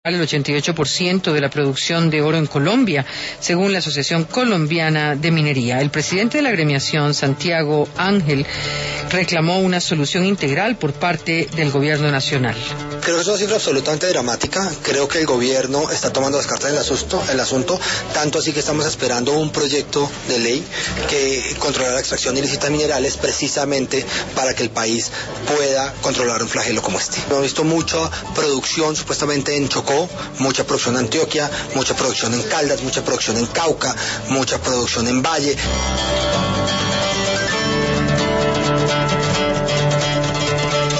el 88% de la producción de oro en Colombia, según la Asociación Colombiana de Minería. El presidente de la agremiación, Santiago Ángel, reclamó una solución integral por parte del gobierno nacional. Creo que es una cifra absolutamente dramática. Creo que el gobierno está tomando las cartas en el asunto, tanto así que estamos esperando un proyecto de ley que controlará la extracción ilícita de minerales precisamente para que el país pueda controlar un flagelo como este. Hemos visto mucha producción supuestamente en Chocó, mucha producción en Antioquia, mucha producción en Caldas, mucha producción en Cauca, mucha producción en Valle.